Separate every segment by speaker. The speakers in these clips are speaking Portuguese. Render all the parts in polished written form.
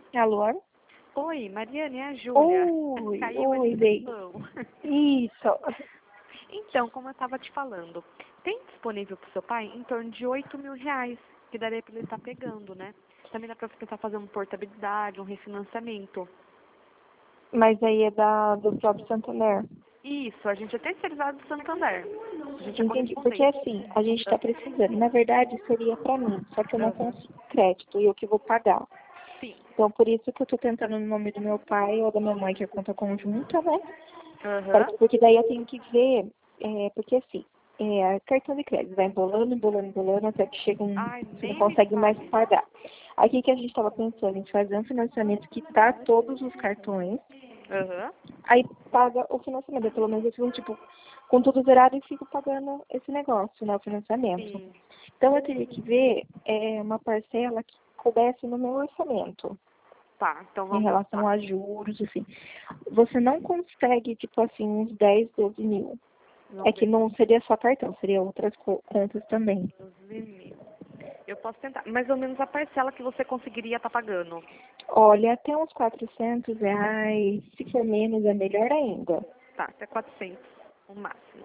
Speaker 1: Alô?
Speaker 2: Oi, Mariane, é a Júlia. Caiu a
Speaker 1: Oi, bem.
Speaker 2: ligação.
Speaker 1: Isso.
Speaker 2: Então, como eu estava te falando, tem disponível para o seu pai em torno de R$ 8.000, que daria para ele estar pegando, né? Também dá para você tentar fazer uma portabilidade, um refinanciamento.
Speaker 1: Mas aí é do próprio Santander.
Speaker 2: Isso, a gente é terceirizado do Santander. A gente é
Speaker 1: Entendi. Porque
Speaker 2: correspondente.
Speaker 1: assim, a gente tá precisando. Na verdade, seria pra mim, só que eu não
Speaker 2: Aham.
Speaker 1: consigo crédito e eu que vou pagar.
Speaker 2: Sim.
Speaker 1: Então, por isso que eu tô tentando no nome do meu pai ou da minha mãe, que é conta conjunta, né?
Speaker 2: Aham.
Speaker 1: Porque daí eu tenho que ver, porque assim, cartão de crédito vai embolando, embolando, embolando, até que chega
Speaker 2: Ai,
Speaker 1: você não
Speaker 2: nem me
Speaker 1: consegue mais
Speaker 2: fale.
Speaker 1: pagar. Aí o que que a gente estava pensando em fazer um financiamento que tá todos os cartões,
Speaker 2: Aham.
Speaker 1: aí paga o financiamento, pelo menos eu fico, tipo, com tudo zerado e fico pagando esse negócio, né, o financiamento.
Speaker 2: Sim.
Speaker 1: Então eu teria que ver uma parcela que coubesse no meu orçamento,
Speaker 2: Tá, então
Speaker 1: em
Speaker 2: vamos
Speaker 1: relação
Speaker 2: lá.
Speaker 1: a juros, assim. Você não consegue, tipo assim, uns 10, 12 mil. É
Speaker 2: Vamos
Speaker 1: que
Speaker 2: ver.
Speaker 1: não seria só cartão, seria outras contas também.
Speaker 2: 12.000. Eu posso tentar. Mais ou menos a parcela que você conseguiria estar pagando.
Speaker 1: Olha, até uns R$ 400, se for menos é melhor ainda.
Speaker 2: Tá, até 400, o máximo.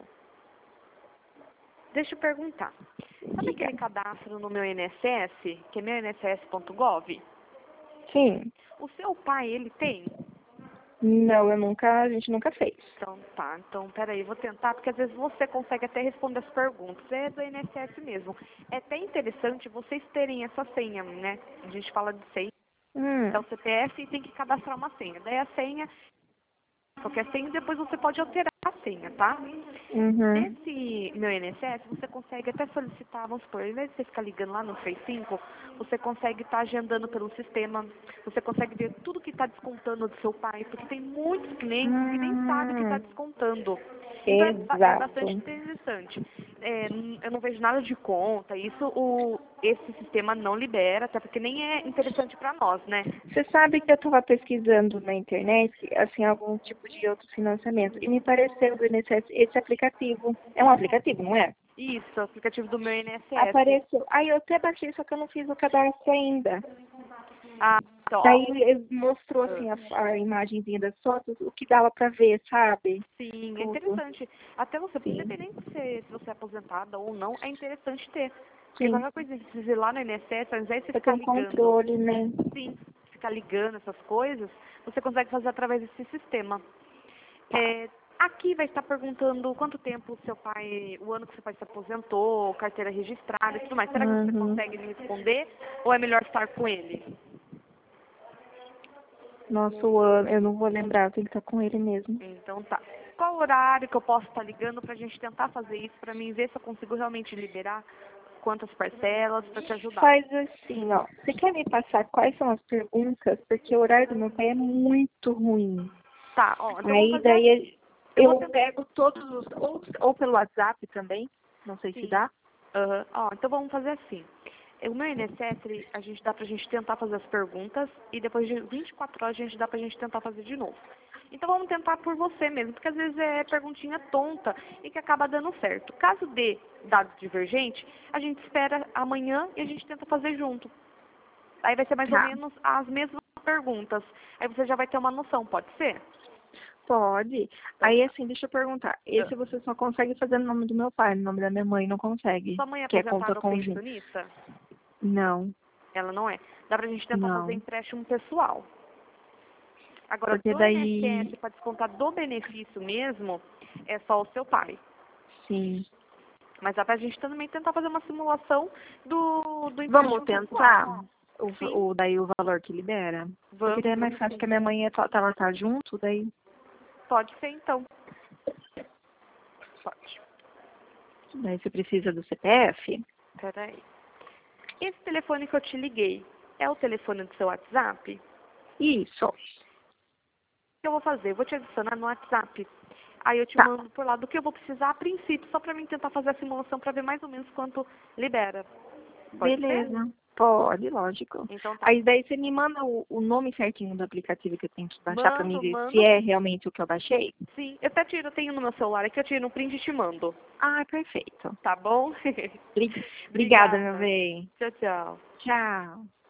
Speaker 2: Deixa eu perguntar. Sabe
Speaker 1: Diga.
Speaker 2: aquele cadastro no meu INSS, que é meuinss.gov?
Speaker 1: Sim.
Speaker 2: O seu pai, ele tem?
Speaker 1: Não, a gente nunca fez.
Speaker 2: Então, tá. Então, peraí, vou tentar, porque às vezes você consegue até responder as perguntas. É do INSS mesmo. É até interessante vocês terem essa senha, né? A gente fala de senha, é o CPF e tem que cadastrar uma senha. Daí a senha, qualquer senha, depois você pode alterar a senha, tá?
Speaker 1: Uhum.
Speaker 2: Nesse meu INSS, você consegue até solicitar, vamos supor, ao invés de você ficar ligando lá no 35, você consegue estar agendando pelo sistema, você consegue ver tudo que está descontando do seu pai, porque tem muitos clientes que nem sabem que está
Speaker 1: Hum,
Speaker 2: descontando. Então é bastante
Speaker 1: exato.
Speaker 2: interessante. Eu não vejo nada de conta, isso esse sistema não libera, até porque nem é interessante para nós, né?
Speaker 1: Você sabe que eu estava pesquisando na internet, assim, algum tipo de outro financiamento, e me pareceu do INSS esse aplicativo. É um aplicativo, não é?
Speaker 2: Isso, o aplicativo do meu INSS.
Speaker 1: Apareceu. Aí eu até baixei, só que eu não fiz o cadastro ainda.
Speaker 2: Ah, então, ó,
Speaker 1: Daí ele mostrou assim a imagenzinha das fotos, o que dava pra ver, sabe?
Speaker 2: sim, é
Speaker 1: Tudo.
Speaker 2: interessante. Até você,
Speaker 1: Sim,
Speaker 2: independente se você é aposentada ou não, é interessante ter. Porque
Speaker 1: sim.
Speaker 2: qualquer coisa que precisa ir lá no INSS, ao invés de você
Speaker 1: Pra ter
Speaker 2: ficar
Speaker 1: um
Speaker 2: ligando,
Speaker 1: controle, né?
Speaker 2: sim, ficar ligando essas coisas, você consegue fazer através desse sistema. Aqui vai estar perguntando quanto tempo o seu pai, o ano que seu pai se aposentou, carteira registrada e tudo mais. Será que você
Speaker 1: Uhum.
Speaker 2: consegue me responder ou é melhor estar com ele?
Speaker 1: Nosso ano, eu não vou lembrar, eu tenho que estar com ele mesmo.
Speaker 2: Então tá. Qual horário que eu posso estar ligando pra gente tentar fazer isso, pra mim ver se eu consigo realmente liberar quantas parcelas pra te ajudar?
Speaker 1: Faz assim, ó. Você quer me passar quais são as perguntas? Porque o horário do meu pai é muito ruim.
Speaker 2: Tá, ó, então vamos
Speaker 1: Aí
Speaker 2: fazer assim.
Speaker 1: daí
Speaker 2: Eu vou
Speaker 1: eu
Speaker 2: tentar.
Speaker 1: pego todos os. Ou pelo WhatsApp também. Não sei se
Speaker 2: Sim.
Speaker 1: dá.
Speaker 2: Aham. Ó, então vamos fazer assim. O meu INSS, dá pra gente tentar fazer as perguntas e depois de 24 horas dá pra gente tentar fazer de novo. Então vamos tentar por você mesmo, porque às vezes é perguntinha tonta e que acaba dando certo. Caso dê dado divergente, a gente espera amanhã e a gente tenta fazer junto. Aí vai ser mais ou
Speaker 1: Tá.
Speaker 2: menos as mesmas perguntas. Aí você já vai ter uma noção, pode ser?
Speaker 1: Pode.
Speaker 2: Então
Speaker 1: Aí
Speaker 2: tá.
Speaker 1: assim, deixa eu perguntar.
Speaker 2: Ah,
Speaker 1: Esse você só consegue fazer no nome do meu pai, no nome da minha mãe não consegue.
Speaker 2: Sua mãe é
Speaker 1: Que é conta
Speaker 2: aposentada ou
Speaker 1: conjunta.
Speaker 2: pensionista?
Speaker 1: Não,
Speaker 2: Ela não é. Dá pra gente tentar fazer
Speaker 1: não.
Speaker 2: empréstimo pessoal. Agora,
Speaker 1: Porque
Speaker 2: do
Speaker 1: daí,
Speaker 2: INSS, para descontar do benefício mesmo, é só o seu pai.
Speaker 1: sim.
Speaker 2: Mas dá pra gente também tentar fazer uma simulação do
Speaker 1: Vamos
Speaker 2: empréstimo
Speaker 1: tentar
Speaker 2: pessoal. Sim,
Speaker 1: daí o valor que libera? Porque daí é mais
Speaker 2: vamos
Speaker 1: fácil
Speaker 2: sim.
Speaker 1: que a minha mãe ela tá junto, daí.
Speaker 2: Pode ser então. Pode.
Speaker 1: Daí você precisa do CPF?
Speaker 2: Peraí. Esse telefone que eu te liguei é o telefone do seu WhatsApp? O
Speaker 1: Isso.
Speaker 2: que eu vou fazer? Eu vou te adicionar no WhatsApp. Aí eu te
Speaker 1: Tá.
Speaker 2: mando por lá do que eu vou precisar a princípio, só pra mim tentar fazer a simulação pra ver mais ou menos quanto libera. Pode ser?
Speaker 1: Beleza. Pode, lógico.
Speaker 2: Então tá.
Speaker 1: Aí daí você me manda o nome certinho do aplicativo que eu tenho que baixar pra mim
Speaker 2: Mando,
Speaker 1: ver se
Speaker 2: mando.
Speaker 1: é realmente o que eu baixei?
Speaker 2: Sim, eu até tiro, eu tenho no meu celular aqui, eu tiro um print e te mando.
Speaker 1: Ah, perfeito.
Speaker 2: Tá bom?
Speaker 1: Obrigada, meu
Speaker 2: Obrigada.
Speaker 1: bem.
Speaker 2: Tchau, tchau.
Speaker 1: Tchau.